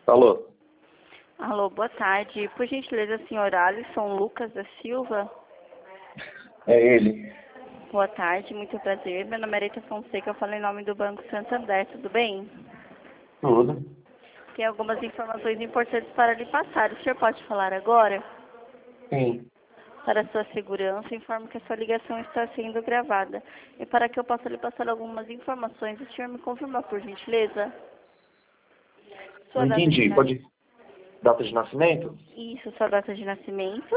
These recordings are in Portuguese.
Alô? Alô, boa tarde. Por gentileza, senhor Alisson Lucas da Silva? É ele. Boa tarde, muito prazer. Meu nome é Areta Fonseca, eu falo em nome do Banco Santander, tudo bem? Tudo. Tem algumas informações importantes para lhe passar. O senhor pode falar agora? Sim. Para sua segurança, informo que a sua ligação está sendo gravada. E para que eu possa lhe passar algumas informações, o senhor me confirma, por gentileza? Não Sua data de entendi. nascimento? Pode. Data de nascimento? Isso, sua data de nascimento.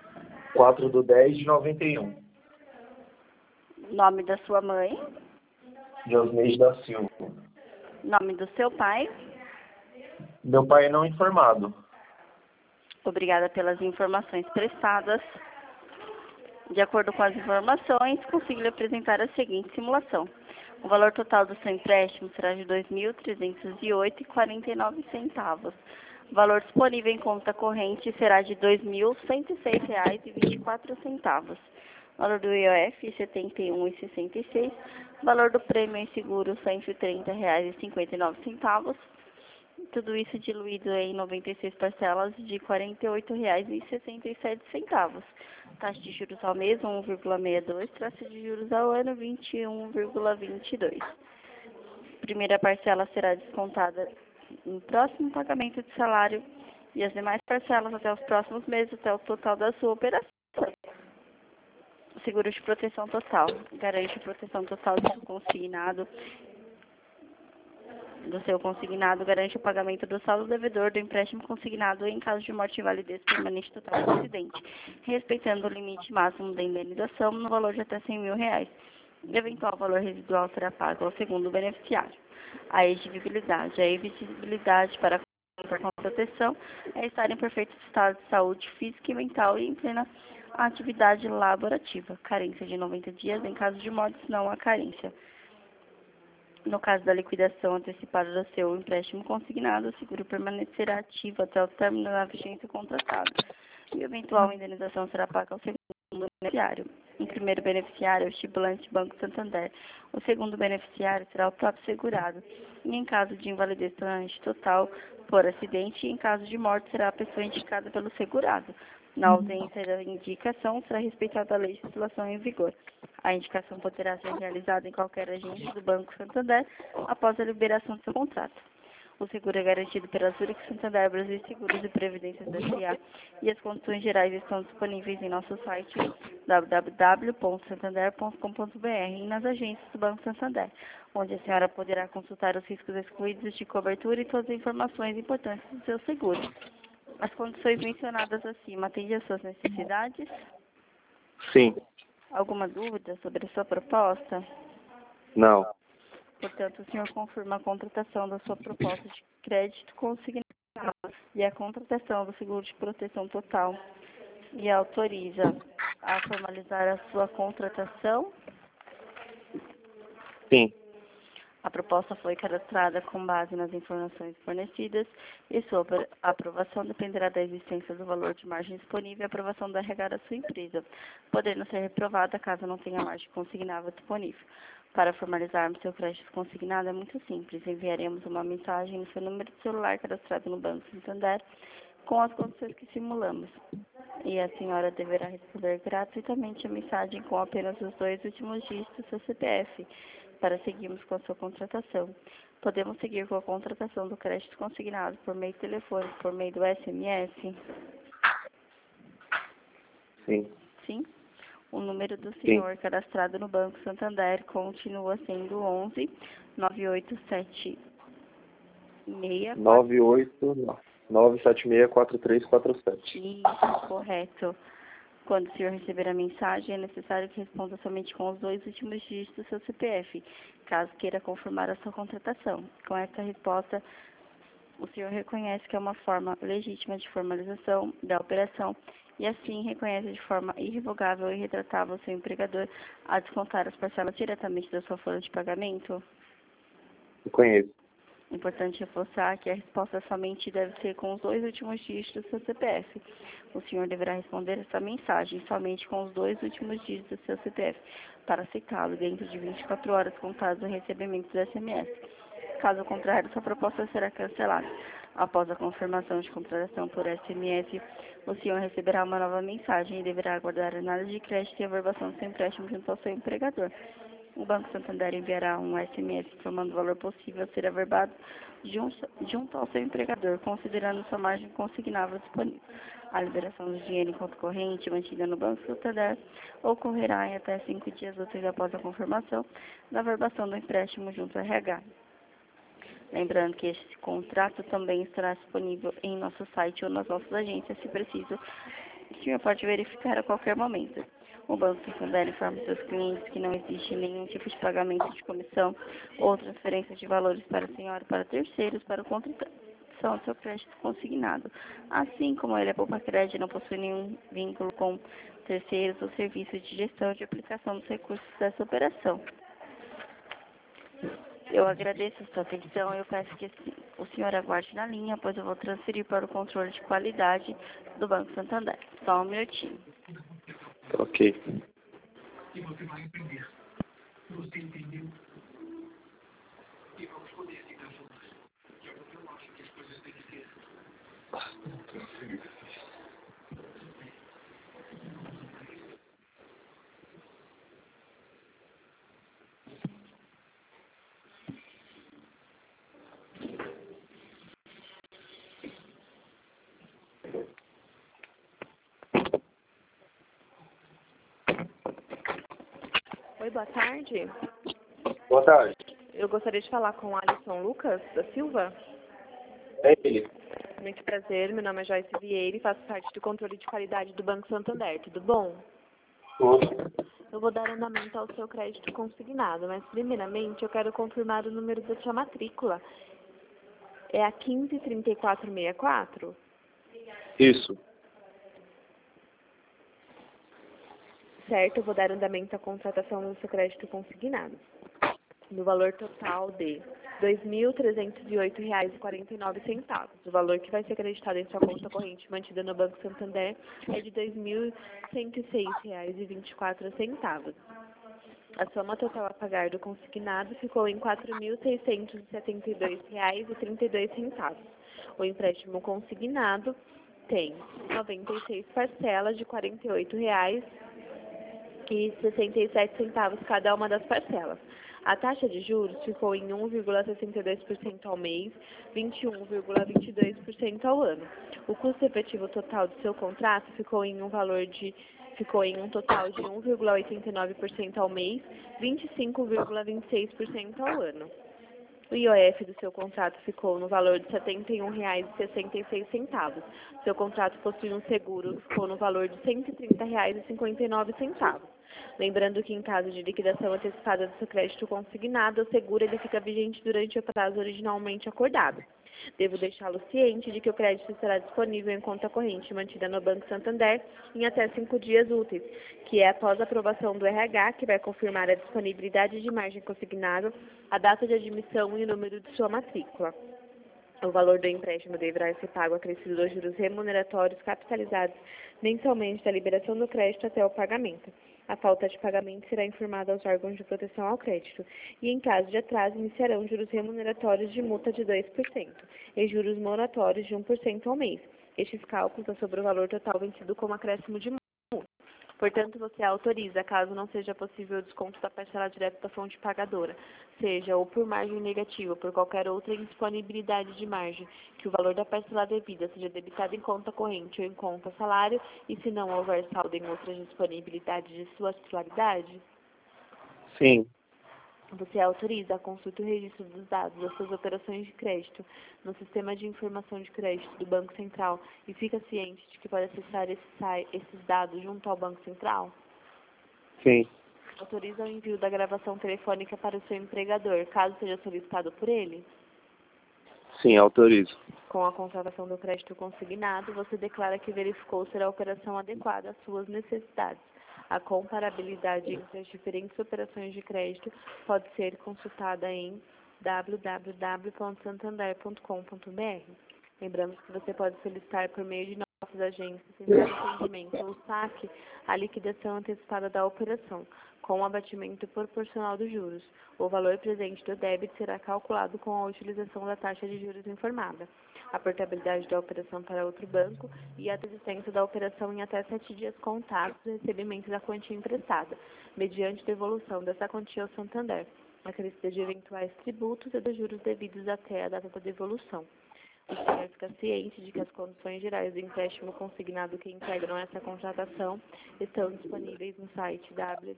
4/10/91. Nome da sua mãe. Diosneide da Silva. Nome do seu pai. Meu pai é não informado. Obrigada pelas informações prestadas. De acordo com as informações, consigo lhe apresentar a seguinte simulação. O valor total do seu empréstimo será de R$ 2.308,49. O valor disponível em conta corrente será de R$ 2.106,24. O valor do IOF, R$ 71,66. O valor do prêmio em seguro, R$ 130,59. Tudo isso diluído em 96 parcelas de R$ 48,67. Taxa de juros ao mês, 1,62. Taxa de juros ao ano, 21,22. Primeira parcela será descontada no próximo pagamento de salário e as demais parcelas até os próximos meses, até o total da sua operação. Seguro de proteção total. Garante a proteção total do seu consignado, garante o pagamento do saldo devedor do empréstimo consignado em caso de morte e invalidez permanente total do acidente, respeitando o limite máximo da indenização no valor de até R$ 100.000. O eventual valor residual será pago ao segundo beneficiário. A exigibilidade. A exigibilidade para a proteção é estar em perfeito estado de saúde física e mental e em plena atividade laborativa. Carência de 90 dias. Em caso de morte, não há carência. No caso da liquidação antecipada do seu empréstimo consignado, o seguro permanecerá ativo até o término da vigência contratada. E a eventual indenização será paga ao segundo beneficiário. O primeiro beneficiário é o estipulante Banco Santander. O segundo beneficiário será o próprio segurado. E em caso de invalidez permanente total por acidente, e em caso de morte, será a pessoa indicada pelo segurado. Na ausência da indicação, será respeitada a legislação em vigor. A indicação poderá ser realizada em qualquer agência do Banco Santander após a liberação do seu contrato. O seguro é garantido pela Zurich Santander Brasil Seguros e Previdências S.A. e as condições gerais estão disponíveis em nosso site www.santander.com.br e nas agências do Banco Santander, onde a senhora poderá consultar os riscos excluídos de cobertura e todas as informações importantes do seu seguro. As condições mencionadas acima atendem às suas necessidades? Sim. Alguma dúvida sobre a sua proposta? Não. Portanto, o senhor confirma a contratação da sua proposta de crédito consignado e a contratação do seguro de proteção total e autoriza a formalizar a sua contratação? Sim. A proposta foi cadastrada com base nas informações fornecidas e sua aprovação dependerá da existência do valor de margem disponível e aprovação da RH da sua empresa, podendo ser reprovada caso não tenha margem consignável disponível. Para formalizarmos seu crédito consignado é muito simples. Enviaremos uma mensagem no seu número de celular cadastrado no Banco Santander com as condições que simulamos. E a senhora deverá responder gratuitamente a mensagem com apenas os 2 últimos dígitos do seu CPF para seguirmos com a sua contratação. Podemos seguir com a contratação do crédito consignado por meio telefônico, por meio do SMS? Sim. Sim? O número do senhor cadastrado no Banco Santander continua sendo 11 9876 9764347. Isso, correto. Quando o senhor receber a mensagem, é necessário que responda somente com os 2 últimos dígitos do seu CPF, caso queira confirmar a sua contratação. Com essa resposta, o senhor reconhece que é uma forma legítima de formalização da operação e assim reconhece de forma irrevogável e retratável o seu empregador a descontar as parcelas diretamente da sua folha de pagamento? Eu conheço. Importante reforçar que a resposta somente deve ser com os 2 últimos dígitos do seu CPF. O senhor deverá responder essa mensagem somente com os 2 últimos dígitos do seu CPF para aceitá-lo dentro de 24 horas contadas do recebimento do SMS. Caso contrário, sua proposta será cancelada. Após a confirmação de contratação por SMS, o senhor receberá uma nova mensagem e deverá aguardar a análise de crédito e averbação do seu empréstimo junto ao seu empregador. O Banco Santander enviará um SMS informando o valor possível a ser averbado junto ao seu empregador, considerando sua margem consignável disponível. A liberação do dinheiro em conta corrente mantida no Banco Santander ocorrerá em até 5 dias úteis após a confirmação da averbação do empréstimo junto ao RH. Lembrando que este contrato também estará disponível em nosso site ou nas nossas agências, se preciso, o senhor pode verificar a qualquer momento. O Banco Santander informa seus clientes que não existe nenhum tipo de pagamento de comissão ou transferência de valores para a senhora ou para terceiros para a contratação do seu crédito consignado. Assim como ele é poupa crédito, não possui nenhum vínculo com terceiros ou serviços de gestão de aplicação dos recursos dessa operação. Eu agradeço a sua atenção e eu peço que o senhor aguarde na linha, pois eu vou transferir para o controle de qualidade do Banco Santander. Só um minutinho. Ok. E você vai aprender. Você entendeu? E vamos poder ficar juntos. Já porque eu acho que as coisas têm que ser. Oi, boa tarde. Boa tarde. Eu gostaria de falar com o Alisson Lucas da Silva. É ele. Muito prazer, meu nome é Joyce Vieira e faço parte do controle de qualidade do Banco Santander. Tudo bom? Tudo. Eu vou dar andamento ao seu crédito consignado, mas primeiramente eu quero confirmar o número da sua matrícula. É a 153464? Isso. Certo, eu vou dar andamento à contratação do seu crédito consignado, no valor total de R$ 2.308,49. O valor que vai ser acreditado em sua conta corrente mantida no Banco Santander é de R$ 2.106,24. A soma total a pagar do consignado ficou em R$ 4.672,32. O empréstimo consignado tem 96 parcelas de R$ 48,67 cada uma das parcelas. A taxa de juros ficou em 1,62% ao mês, 21,22% ao ano. O custo efetivo total do seu contrato ficou em um total de 1,89% ao mês, 25,26% ao ano. O IOF do seu contrato ficou no valor de R$ 71,66. Seu contrato possui um seguro que ficou no valor de R$ 130,59. Lembrando que em caso de liquidação antecipada do seu crédito consignado, o seguro ele fica vigente durante o prazo originalmente acordado. Devo deixá-lo ciente de que o crédito estará disponível em conta corrente mantida no Banco Santander em até 5 dias úteis, que é após a aprovação do RH, que vai confirmar a disponibilidade de margem consignável, a data de admissão e o número de sua matrícula. O valor do empréstimo deverá ser pago acrescido dos juros remuneratórios capitalizados mensalmente da liberação do crédito até o pagamento. A falta de pagamento será informada aos órgãos de proteção ao crédito e, em caso de atraso, iniciarão juros remuneratórios de multa de 2% e juros moratórios de 1% ao mês. Estes cálculos são sobre o valor total vencido como acréscimo de multa. Portanto, você autoriza, caso não seja possível o desconto da parcela direta da fonte pagadora, seja ou por margem negativa ou por qualquer outra indisponibilidade de margem, que o valor da parcela devida seja debitado em conta corrente ou em conta salário, e se não houver saldo em outras disponibilidades de sua titularidade? Sim. Você autoriza a consulta e o registro dos dados das suas operações de crédito no Sistema de Informação de Crédito do Banco Central e fica ciente de que pode acessar esses dados junto ao Banco Central? Sim. Autoriza o envio da gravação telefônica para o seu empregador, caso seja solicitado por ele? Sim, autorizo. Com a contratação do crédito consignado, você declara que verificou ser a operação adequada às suas necessidades. A comparabilidade entre as diferentes operações de crédito pode ser consultada em www.santander.com.br. Lembramos que você pode solicitar por meio de nossas agências, centrais de atendimento ou saque, a liquidação antecipada da operação. com abatimento proporcional dos juros. O valor presente do débito será calculado com a utilização da taxa de juros informada, a portabilidade da operação para outro banco e a desistência da operação em até 7 dias contados do recebimento da quantia emprestada, mediante devolução dessa quantia ao Santander, acrescida de eventuais tributos e dos juros devidos até a data da devolução. O senhor fica ciente de que as condições gerais do empréstimo consignado que integram essa contratação estão disponíveis no site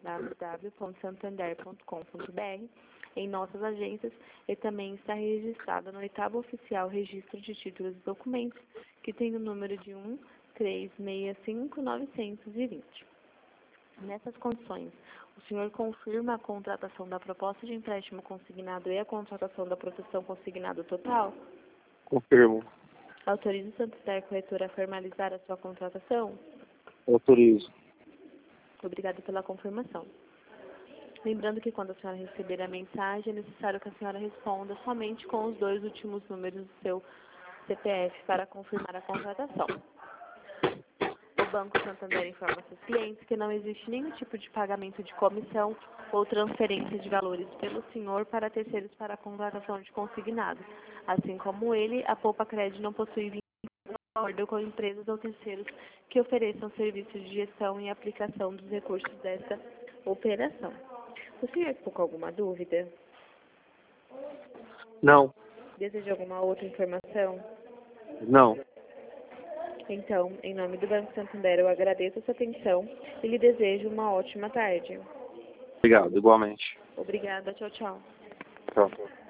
www.santander.com.br, em nossas agências, e também está registrada no 8º Oficial Registro de Títulos e Documentos, que tem o número de 1365920. Nessas condições, o senhor confirma a contratação da proposta de empréstimo consignado e a contratação da proteção consignado total? Confirmo. Autoriza o Santander Corretor a formalizar a sua contratação? Autorizo. Obrigada pela confirmação. Lembrando que quando a senhora receber a mensagem, é necessário que a senhora responda somente com os 2 últimos números do seu CPF para confirmar a contratação. O Banco Santander informa seus clientes que não existe nenhum tipo de pagamento de comissão ou transferência de valores pelo senhor para terceiros para a contratação de consignado. Assim como ele, a Poupa Cred não possui vínculo de acordo com empresas ou terceiros que ofereçam serviços de gestão e aplicação dos recursos desta operação. O senhor ficou com alguma dúvida? Não. Deseja alguma outra informação? Não. Então, em nome do Banco Santander, eu agradeço a sua atenção e lhe desejo uma ótima tarde. Obrigado, igualmente. Obrigada, tchau, tchau. Tchau.